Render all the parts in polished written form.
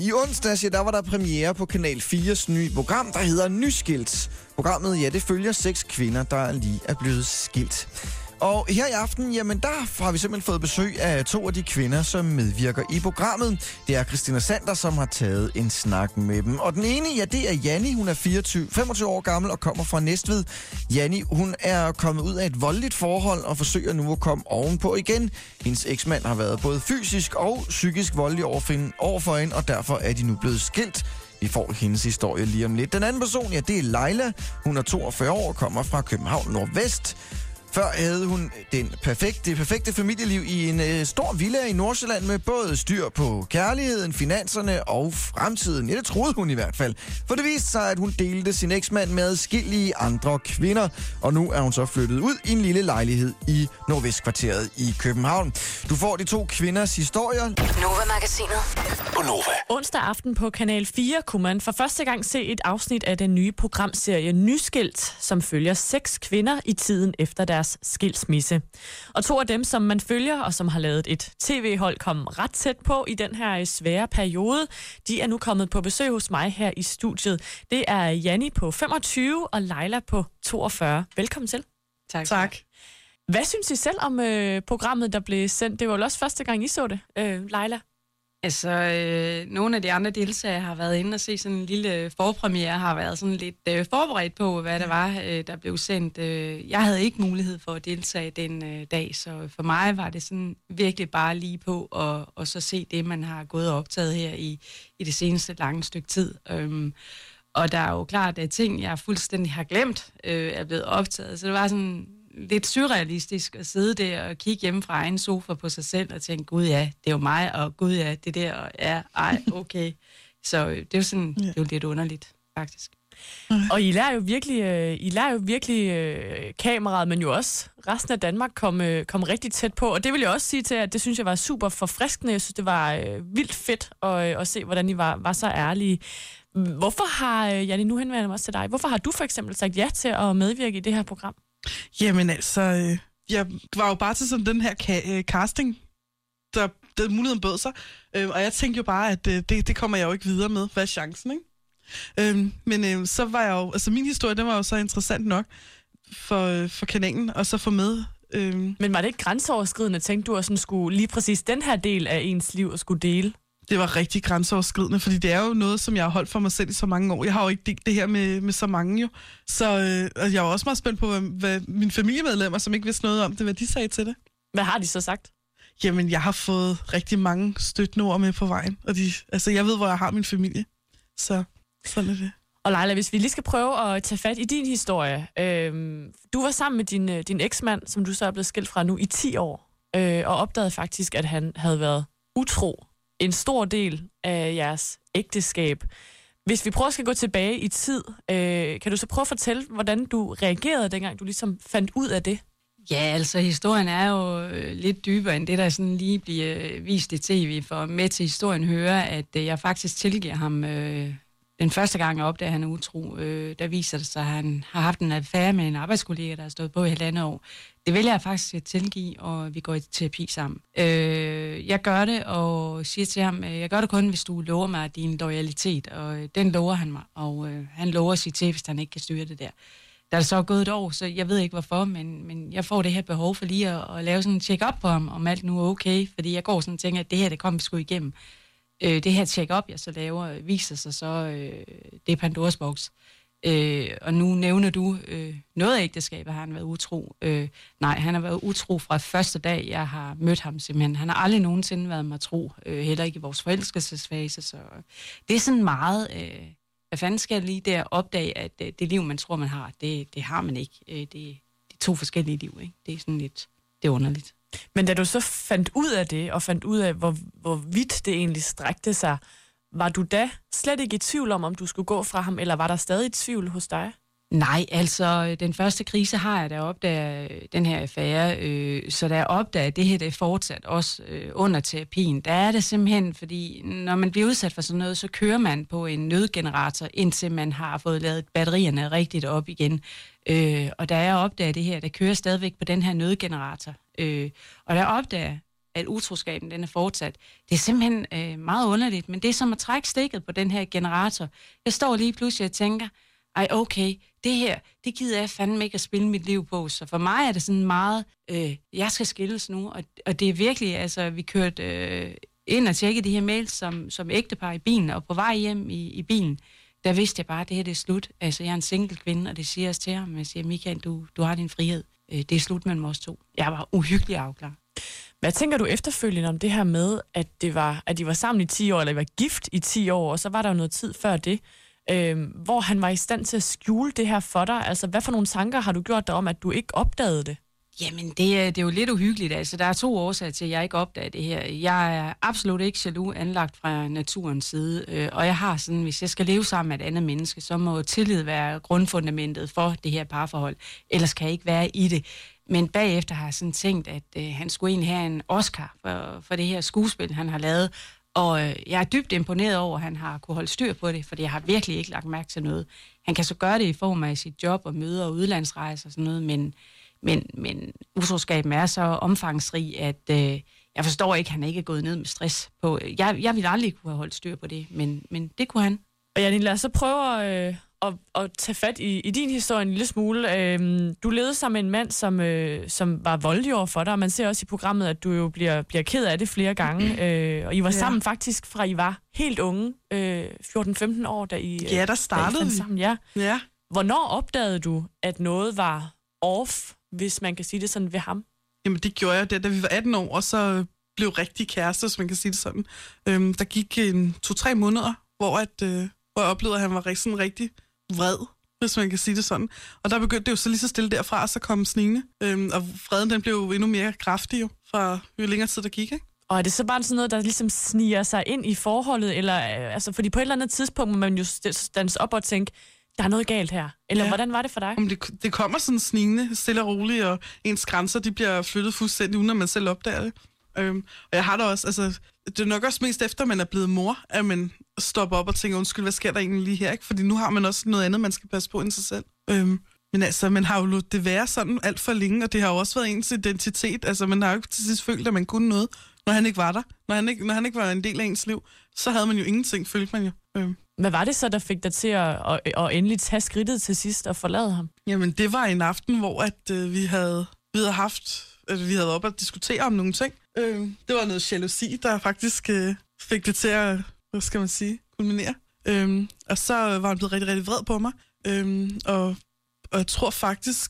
I onsdags, der var der premiere på Kanal 4's nye program, der hedder Nyskilt. Programmet, det følger 6 kvinder, der lige er blevet skilt. Og her i aften, der har vi simpelthen fået besøg af 2 af de kvinder, som medvirker i programmet. Det er Christina Sander, som har taget en snak med dem. Og den ene, det er Janni. Hun er 25 år gammel og kommer fra Næstved. Janni, hun er kommet ud af et voldeligt forhold og forsøger nu at komme ovenpå igen. Hendes eksmand har været både fysisk og psykisk voldelig overfor hende, og derfor er de nu blevet skilt. Vi får hendes historie lige om lidt. Den anden person, det er Leila. Hun er 42 år og kommer fra København Nordvest. Før havde hun det perfekte familieliv i en stor villa i Nordsjælland med både styr på kærligheden, finanserne og fremtiden. Ja, det troede hun i hvert fald. For det viste sig, at hun delte sin eksmand med adskillige andre kvinder. Og nu er hun så flyttet ud i en lille lejlighed i Nordvestkvarteret i København. Du får de 2 kvinders historier. Nova-magasinet på Nova. Onsdag aften på Kanal 4 kunne man for første gang se et afsnit af den nye programserie Nyskilt, som følger 6 kvinder i tiden efter deres skilsmisse. Og 2 af dem, som man følger, og som har lavet et tv-hold komme ret tæt på i den her svære periode, de er nu kommet på besøg hos mig her i studiet. Det er Janni på 25 og Leila på 42. Velkommen til. Tak. Hvad synes I selv om programmet, der blev sendt? Det var jo også første gang, I så det, Leila. Altså, nogle af de andre deltagere har været inde og se sådan en lille forpremiere, har været sådan lidt forberedt på, hvad det var, der blev sendt. Jeg havde ikke mulighed for at deltage den dag, så for mig var det sådan virkelig bare lige på og så se det, man har gået og optaget her i det seneste lange stykke tid. Og der er jo klart, at ting, jeg fuldstændig har glemt, er blevet optaget. Så det var sådan lidt surrealistisk at sidde der og kigge hjemme fra egen sofa på sig selv og tænke, gud ja, det er jo mig, og gud ja, det der, og ja, ej, okay. Så det er jo sådan, det er jo lidt underligt, faktisk. Og I lærer jo virkelig kameraet, men jo også resten af Danmark kom rigtig tæt på. Og det vil jeg også sige til, at det synes jeg var super forfriskende. Jeg synes, det var vildt fedt at se, hvordan I var så ærlige. Hvorfor har, Janni, nu henvender jeg mig også til dig, hvorfor har du for eksempel sagt ja til at medvirke i det her program? Jamen altså, jeg var jo bare til sådan den her casting, der muligheden bød sig. Og jeg tænkte jo bare, at det kommer jeg jo ikke videre med. Hvad er chancen, ikke? Men så var jeg jo, altså min historie, den var jo så interessant nok for kanalen, og så få med. Men var det ikke grænseoverskridende, tænkte du, at sådan skulle lige præcis den her del af ens liv at skulle dele? Det var rigtig grænseoverskridende, fordi det er jo noget, som jeg har holdt for mig selv i så mange år. Jeg har jo ikke delt det her med så mange jo. Så jeg var også meget spændt på, hvad mine familiemedlemmer, som ikke vidste noget om det, hvad de sagde til det. Hvad har de så sagt? Jamen, jeg har fået rigtig mange støttende ord med på vejen. Og jeg ved, hvor jeg har min familie. Så sådan er det. Og Leila, hvis vi lige skal prøve at tage fat i din historie. Du var sammen med din eksmand, som du så er blevet skilt fra nu i 10 år, og opdagede faktisk, at han havde været utro en stor del af jeres ægteskab. Hvis vi prøver at gå tilbage i tid, kan du så prøve at fortælle, hvordan du reagerede, dengang du ligesom fandt ud af det? Ja, altså historien er jo lidt dybere end det, der sådan lige bliver vist i tv. For med til historien hører, at jeg faktisk tilgiver ham den første gang, jeg opdager, at han er utro. Der viser det sig, at han har haft en affære med en arbejdskollega, der har stået på i 1,5 år. Det vælger jeg faktisk at tilgive, og vi går i terapi sammen. Jeg gør det og siger til ham, jeg gør det kun, hvis du lover mig din loyalitet. Og den lover han mig, og han lover at sige til, hvis han ikke kan styre det der. Der er så gået et år, så jeg ved ikke hvorfor, men jeg får det her behov for lige at lave sådan en check-up på ham, om alt nu er okay. Fordi jeg går sådan og tænker, at det her, det kommer vi sgu igennem. Det her check-up, jeg så laver, viser sig så, det er Pandoras boks. Og nu nævner du noget af ægteskabet, har han været utro. Nej, han har været utro fra første dag, jeg har mødt ham simpelthen. Han har aldrig nogensinde været mig tro, heller ikke i vores forelskelsesfase. Så det er sådan meget, hvad fanden skal jeg lige der opdage, at det liv, man tror, man har, det har man ikke. Det er 2 forskellige liv, ikke? Det er sådan lidt, det er underligt. Men da du så fandt ud af det, og fandt ud af, hvor vidt det egentlig strækte sig, var du da slet ikke i tvivl om du skulle gå fra ham, eller var der stadig tvivl hos dig? Nej, altså den første krise har jeg da opdaget den her affære, så da jeg opdager, at det her det er fortsat også under terapien, der er det simpelthen, fordi når man bliver udsat for sådan noget, så kører man på en nødgenerator, indtil man har fået lavet batterierne rigtigt op igen. Og da jeg opdager det her, der kører stadigvæk på den her nødgenerator, og der opdager at utroskaben den er fortsat. Det er simpelthen meget underligt, men det er som at trække stikket på den her generator. Jeg står lige pludselig og tænker, ej okay, det her, det gider jeg fandme ikke at spille mit liv på. Så for mig er det sådan meget, jeg skal skilles nu, og det er virkelig, altså vi kørte ind og tjekkede de her mails som ægtepar i bilen, og på vej hjem i bilen, der vidste jeg bare, at det her det er slut. Altså jeg er en single kvinde, og det siger jeg til ham. Jeg siger, Michael, du har din frihed. Det er slut mellem os to. Jeg var uhyggelig afklaret. Hvad tænker du efterfølgende om det her med, at de var sammen i 10 år, eller de var gift i 10 år, og så var der jo noget tid før det, hvor han var i stand til at skjule det her for dig? Altså, hvad for nogle tanker har du gjort dig om, at du ikke opdagede det? Jamen, det er jo lidt uhyggeligt. Altså, der er 2 årsager til, at jeg ikke opdager det her. Jeg er absolut ikke jaloux anlagt fra naturens side, og jeg har sådan, hvis jeg skal leve sammen med et andet menneske, så må tillid være grundfundamentet for det her parforhold. Ellers kan jeg ikke være i det. Men bagefter har jeg sådan tænkt, at han skulle egentlig have en Oscar for det her skuespil, han har lavet. Og jeg er dybt imponeret over, at han har kunne holde styr på det, fordi jeg har virkelig ikke lagt mærke til noget. Han kan så gøre det i form af sit job og møder og udlandsrejser og sådan noget, men utroskaben er så omfangsrig, at jeg forstår ikke, at han ikke er gået ned med stress på. Jeg ville aldrig kunne have holdt styr på det, men det kunne han. Og Janine, lad os så prøve at tage fat i din historie en lille smule. Du levede sammen med en mand, som var voldelig over for dig, og man ser også i programmet, at du jo bliver ked af det flere gange. Og I var sammen faktisk fra I var helt unge, 14-15 år, da I der startede vi sammen. Ja. Hvornår opdagede du, at noget var off, hvis man kan sige det sådan ved ham? Jamen det gjorde jeg, da vi var 18 år, og så blev rigtig kærester, hvis man kan sige det sådan. Der gik 2-3 måneder, hvor jeg oplevede, at han var sådan rigtig vred, hvis man kan sige det sådan. Og der begyndte det jo så lige så stille derfra, og så kom snigende. Og vreden, den blev jo endnu mere kraftig jo, fra jo længere tid der gik, ikke? Og er det så bare sådan noget, der ligesom sniger sig ind i forholdet? Eller, altså, fordi på et eller andet tidspunkt må man jo stands op og tænke, der er noget galt her. Eller hvordan var det for dig? Det kommer sådan snigende, stille og roligt, og ens grænser, de bliver flyttet fuldstændig, uden at man selv opdager det. Og jeg har da også, altså, det er nok også mest efter, man er blevet mor, at man stopper op og tænker, undskyld, hvad sker der egentlig lige her? Ikke? Fordi nu har man også noget andet, man skal passe på end sig selv. Men altså, man har jo ladet det være sådan alt for længe, og det har jo også været ens identitet. Altså, man har jo ikke til sidst følt, at man kunne noget, når han ikke var der. Når han ikke var en del af ens liv, så havde man jo ingenting, følte man jo. Hvad var det så, der fik dig til at endelig tage skridtet til sidst og forlade ham? Jamen, det var en aften, hvor vi havde op at diskutere om nogle ting. Det var noget jalousi, der faktisk fik det til at, hvad skal man sige, kulminere. Og så var han blevet rigtig, rigtig vred på mig. Og jeg tror faktisk,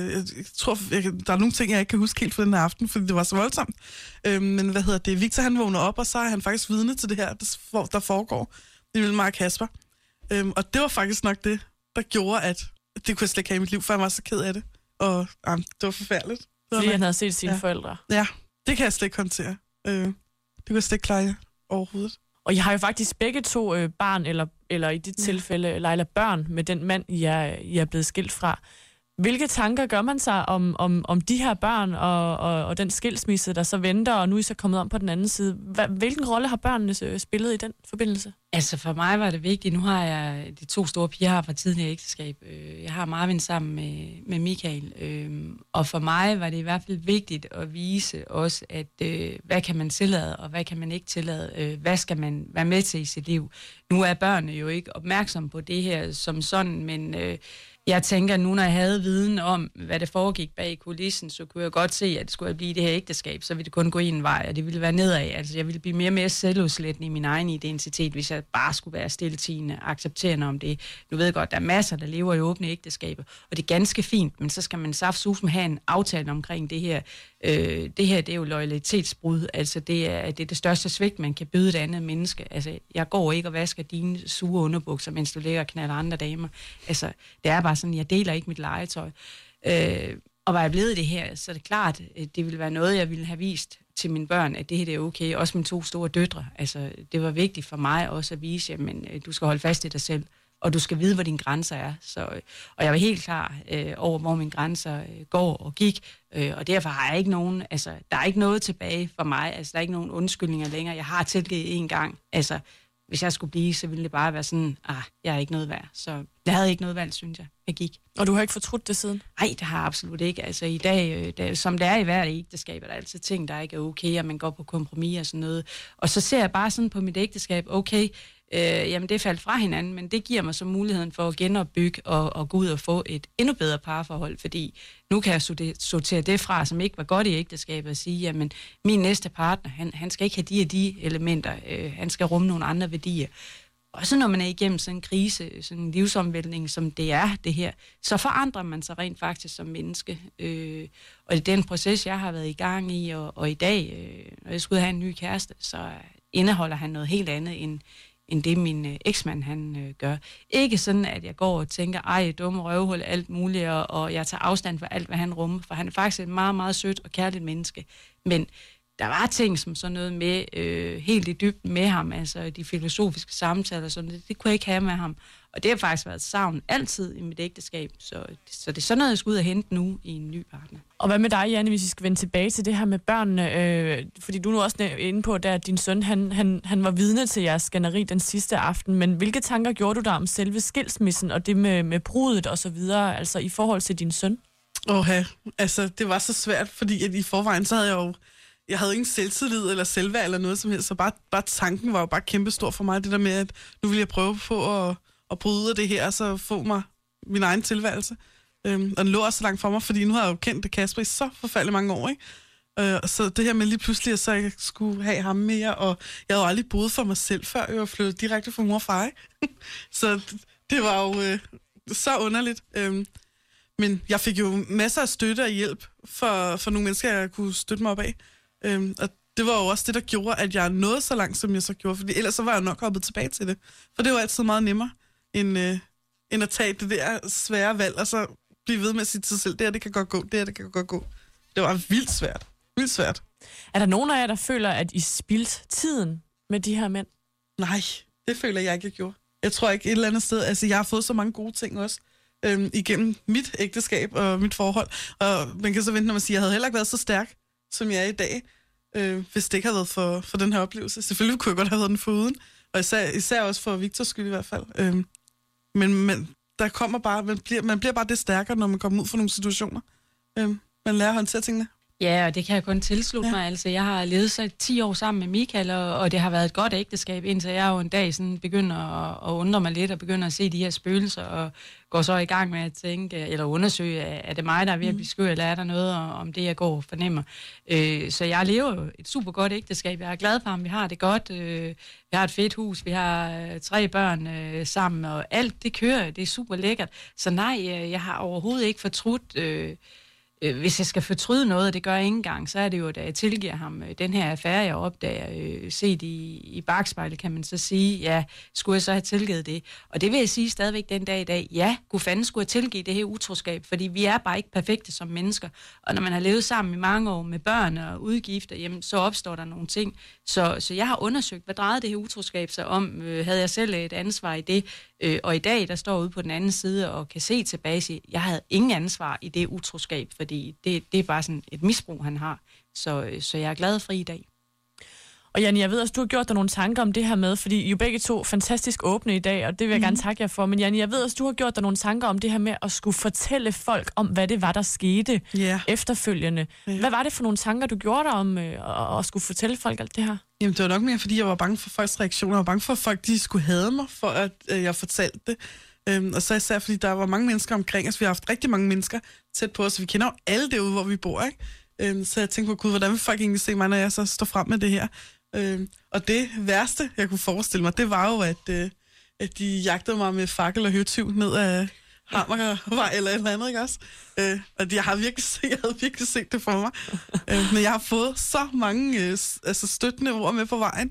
der er nogle ting, jeg ikke kan huske helt fra den her aften, fordi det var så voldsomt. Men Victor han vågner op, og så er han faktisk vidne til det her, der foregår mellem mig og Kasper. Og det var faktisk nok det, der gjorde, at det kunne jeg slet ikke have i mit liv, for jeg var så ked af det. Og det var forfærdeligt. Fordi han havde set sine forældre. Ja, det kan jeg slet ikke håndtere. Det kunne jeg slet ikke klare overhovedet. Og I har jo faktisk begge 2 barn, eller i dit tilfælde, Leila, børn med den mand, I er blevet skilt fra. Hvilke tanker gør man sig om de her børn og den skilsmisse, der så venter, og nu er I så kommet om på den anden side? Hvilken rolle har børnene spillet i den forbindelse? Altså for mig var det vigtigt. Nu har jeg de 2 store piger her fra tidligere ægteskab. Jeg har Marvin sammen med Michael. Og for mig var det i hvert fald vigtigt at vise også, at hvad kan man tillade, og hvad kan man ikke tillade? Hvad skal man være med til i sit liv? Nu er børnene jo ikke opmærksomme på det her som sådan, men jeg tænker, nu når jeg havde viden om, hvad det foregik bag kulissen, så kunne jeg godt se, at skulle jeg blive det her ægteskab, så ville det kun gå en vej, og det ville være nedad. Altså, jeg ville blive mere og mere selvudslættende i min egen identitet, hvis jeg bare skulle være stilletigende, accepterende om det. Nu ved jeg godt, der er masser, der lever i åbne ægteskaber, og det er ganske fint, men så skal man saftsusme have en aftale omkring det her. Det her, det er jo loyalitetsbrud. Altså, det er det største svigt, man kan byde et andet menneske. Altså, jeg går ikke og vasker dine sure underbukser, mens du ligger og knaller andre damer. Altså, det er bare sådan, jeg deler ikke mit legetøj. Og var jeg blevet i det her, så er det klart, det ville være noget, jeg ville have vist til mine børn, at det her det er okay. Også mine 2 store døtre. Altså, det var vigtigt for mig også at vise, at du skal holde fast i dig selv, og du skal vide, hvor dine grænser er. Og jeg var helt klar over, hvor mine grænser går og gik, og derfor har jeg ikke nogen, altså, der er ikke noget tilbage for mig, altså, der er ikke nogen undskyldninger længere. Jeg har tilgivet en gang, altså, hvis jeg skulle blive, så ville det bare være sådan, jeg er ikke noget værd. Så jeg havde ikke noget valg, synes jeg gik. Og du har ikke fortrudt det siden? Nej, det har jeg absolut ikke. Altså i dag, som det er i hvert ægteskab, er der altid ting, der ikke er okay, og man går på kompromis og sådan noget. Og så ser jeg bare sådan på mit ægteskab, okay, jamen det faldt fra hinanden, men det giver mig så muligheden for at genopbygge og gå ud og få et endnu bedre parforhold, fordi nu kan jeg sortere det fra, som ikke var godt i ægteskabet, og sige, jamen min næste partner, han skal ikke have de elementer, han skal rumme nogle andre værdier. Og så når man er igennem sådan en krise, sådan en livsomvæltning, som det er det her, så forandrer man sig rent faktisk som menneske. Og det er den proces, jeg har været i gang i, og i dag, når jeg skulle have en ny kæreste, så indeholder han noget helt andet end det min eksmand han gør. Ikke sådan, at jeg går og tænker, ej, dumme røvhul, alt muligt, og jeg tager afstand for alt, hvad han rummer, for han er faktisk et meget, meget sødt og kærligt menneske. Men der var ting som sådan noget med, helt i dybden med ham, altså de filosofiske samtaler, sådan, det kunne jeg ikke have med ham. Og det har faktisk været et savn altid i mit ægteskab, så det er sådan noget, jeg skal ud og hente nu i en ny partner. Og hvad med dig, Janne, hvis vi skal vende tilbage til det her med børnene? Fordi du er nu også inde på, at din søn, han var vidne til jeres skænderi den sidste aften, men hvilke tanker gjorde du der om selve skilsmissen og det med brudet og så videre, altså i forhold til din søn? Altså det var så svært, fordi at i forvejen så havde jeg havde ingen selvtillid eller selvværd eller noget som helst, så bare tanken var jo bare kæmpestor for mig, det der med, at nu vil jeg prøve på at bryde ud af det her, og så få mig min egen tilværelse. Og den lå også så langt for mig, fordi nu har jeg jo kendt Kasper i så forfærdeligt mange år, ikke? Så det her med lige pludselig, at så jeg skulle have ham mere, og jeg havde jo aldrig boet for mig selv før, jeg var flyttet direkte fra mor og far, ikke? Så det var jo så underligt. Men jeg fik jo masser af støtte og hjælp for nogle mennesker, jeg kunne støtte mig op af. Og det var jo også det, der gjorde, at jeg nåede så langt, som jeg så gjorde, fordi ellers så var jeg nok hoppet tilbage til det. For det var altid meget nemmere, end at tage det der svære valg, og så blive ved med at sige til sig selv, det kan godt gå, det kan godt gå. Det var vildt svært. Vildt svært. Er der nogen af jer, der føler, at I spildt tiden med de her mænd? Nej, det føler jeg ikke, jeg gjorde. Jeg tror ikke et eller andet sted, altså jeg har fået så mange gode ting også, igennem mit ægteskab og mit forhold, og man kan så vente, når man siger, jeg havde heller ikke været så stærk, som jeg er i dag, hvis det ikke havde været for den her oplevelse. Selvfølgelig kunne jeg godt have været den foruden, og især også for Victors skyld i hvert fald. Men der kommer bare, man bliver bare det stærkere, når man kommer ud for nogle situationer. Man lærer at håndtere tingene. Ja, og det kan jeg kun tilslutte mig. Altså, jeg har levet så 10 år sammen med Michael, og det har været et godt ægteskab, indtil jeg jo en dag sådan begynder at undre mig lidt, og begynder at se de her spøgelser, og går så i gang med at tænke, eller undersøge, er det mig, der er ved at blive skør, eller er der noget om det, jeg går og fornemmer. Så jeg lever jo et super godt ægteskab. Jeg er glad for ham, vi har det godt. Vi har et fedt hus, vi har 3 børn sammen, og alt det kører, det er super lækkert. Så nej, jeg har overhovedet ikke fortrudt. Hvis jeg skal fortryde noget, og det gør jeg ikke engang, så er det jo, da jeg tilgiver ham den her affære, jeg opdager, set i bakspejlet, kan man så sige, ja, skulle jeg så have tilgivet det? Og det vil jeg sige stadigvæk den dag i dag, ja, gud fanden skulle jeg tilgive det her utroskab, fordi vi er bare ikke perfekte som mennesker, og når man har levet sammen i mange år med børn og udgifter, jamen, så opstår der nogle ting. Så jeg har undersøgt, hvad drejede det her utroskab sig om? Havde jeg selv et ansvar i det? Og i dag, der står ude på den anden side og kan se tilbage og sige, jeg havde ingen ansvar i det utroskab, fordi det er bare sådan et misbrug, han har. Så jeg er glad fri i dag. Og Janne, jeg ved også, du har gjort dig nogle tanker om det her med, fordi I jo begge to fantastisk åbne i dag, og det vil jeg gerne takke jer for. Men Janne, jeg ved også, du har gjort dig nogle tanker om det her med at skulle fortælle folk om, hvad det var, der skete efterfølgende. Hvad var det for nogle tanker, du gjorde dig om at skulle fortælle folk alt det her? Jamen, det var nok mere, fordi jeg var bange for folks reaktioner. Jeg var bange for, at folk de skulle hade mig, for at jeg fortalte det. Og så især, fordi der var mange mennesker omkring os. Vi har haft rigtig mange mennesker tæt på os. Vi kender jo alle derude, hvor vi bor, ikke? Så jeg tænkte på, gud, hvordan vil folk egentlig se mig, når jeg så står frem med det her? Og det værste, jeg kunne forestille mig, det var jo, at de jagtede mig med fakkel og høtyv ned af Hammervej eller et eller andet, ikke også? Og jeg havde virkelig set det for mig. Men jeg har fået så mange støttende ord med på vejen.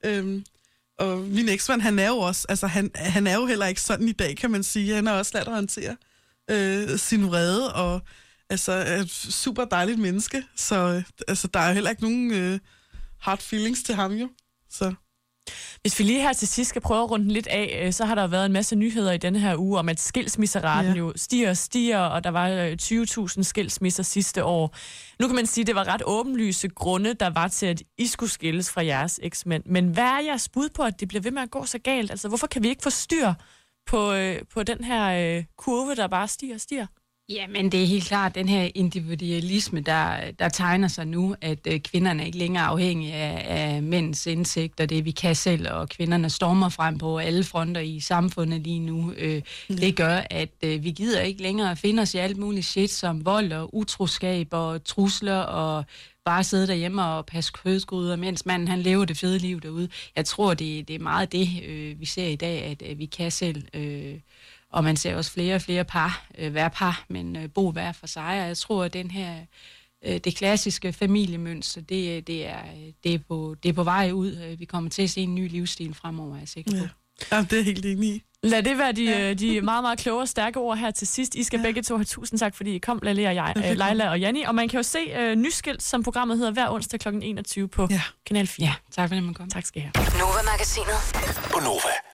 Og min eksmand, han er jo også, altså han er jo heller ikke sådan i dag, kan man sige. Han har også lært at håndtere sin vrede, og altså er et super dejligt menneske. Så altså, der er heller ikke nogen hard feelings til ham jo. Så Hvis vi lige her til sidst skal prøve at runde den lidt af, så har der været en masse nyheder i denne her uge om, at skilsmisseraten jo stiger, og der var 20.000 skilsmisser sidste år. Nu kan man sige, at det var ret åbenlyse grunde, der var til, at I skulle skilles fra jeres eksmænd. Men hvad er jeres bud på, at det bliver ved med at gå så galt? Altså, hvorfor kan vi ikke få styr på den her kurve, der bare stiger? Ja, men det er helt klart den her individualisme, der tegner sig nu, at kvinderne ikke længere er afhængige af mænds indsigt og det, vi kan selv, og kvinderne stormer frem på alle fronter i samfundet lige nu. Det gør, at vi gider ikke længere finde os i alt muligt shit som vold og utroskab og trusler og bare sidde derhjemme og passe kødsgryder, mens manden han lever det fede liv derude. Jeg tror, det er meget det, vi ser i dag, at vi kan selv. Og man ser også flere og flere par, hver par, men bo hver for sig. Og jeg tror, at det klassiske familiemønster, det er på vej ud. Vi kommer til at se en ny livsstil fremover, er jeg sikker på. Ja, det er helt enig i. Lad det være de meget, meget kloge og stærke ord her til sidst. I skal begge to have tusind tak, fordi I kom, Leila og Janni. Og man kan jo se Nyskilt, som programmet hedder, hver onsdag kl. 21 på Kanal 4. Ja, tak for det, man kom. Tak skal I have. Nova Magasinet. På Nova.